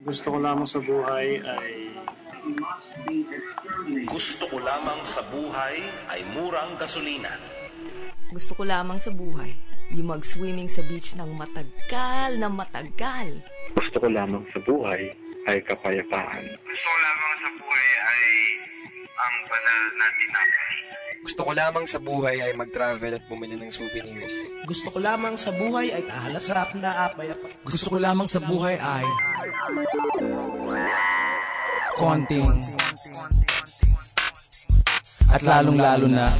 Gusto ko lamang sa buhay ay... Gusto ko lamang sa buhay ay murang gasolina. Gusto ko lamang sa buhay yung mag-swimming sa beach ng matagal na matagal. Gusto ko lamang sa buhay ay kapayapaan. Gusto ko lamang sa buhay ay ang banal na tinapay. Gusto ko lamang sa buhay ay mag-travel at bumili ng souvenirs. Gusto ko lamang sa buhay ay kahalasarap na apay. Gusto ko lamang sa buhay ay konting at lalong-lalo na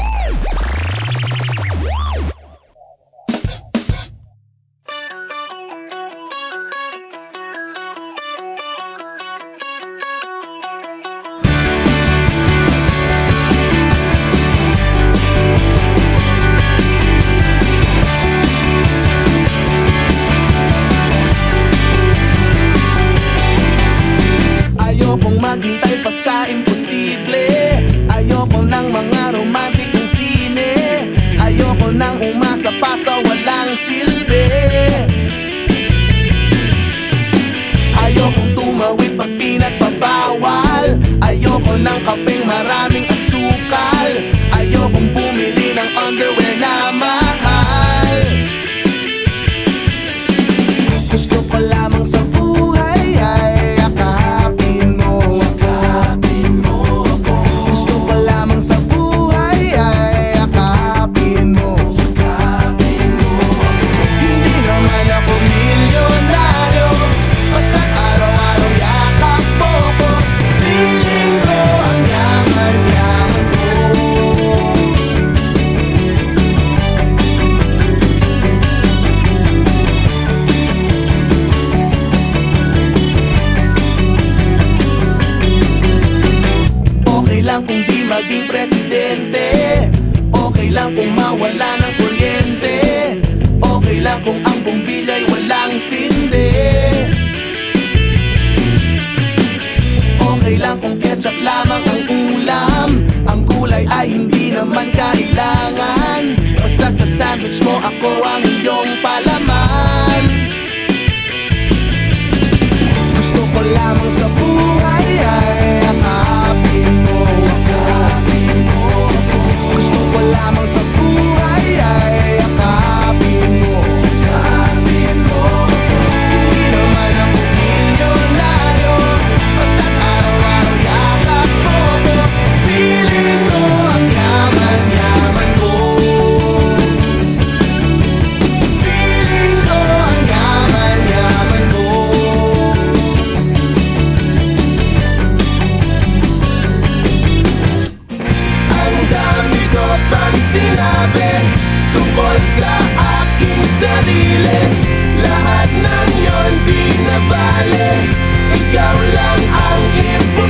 ayokong maghintay pa sa imposible. Ayoko ng mga romantikong sine. Ayoko nang umasa pa sa walang silbi. Ayokong tumawid pag pinagbabawal. Ayoko ng kapeng maraming asukal. Ayokong bumili ng underwear na mahal. Gusto ko lamang sa buhay ay lang kung di maging presidente. Okay lang kung mawala ng kuryente. Okay lang kung ang bumbila'y walang sindi. Okay lang kung ketchup lamang ang ulam. Ang gulay ay hindi naman kailangan. Basta't sa sandwich mo ako ang iyong palaman. Gusto ko lamang sa buhay ay akapin mo. Gusto ko lamang sa buhay ay akapin mo. Hindi naman ako milyonaryo. Basta't araw-araw yakap mo. Feeling ko ang yaman-yaman ko. Feeling ko ang yaman-yaman ko. Ang dami ko pang sinabi tungkol sa aking sarili. Lahat ng yon di na bale. Ikaw lang ang importante.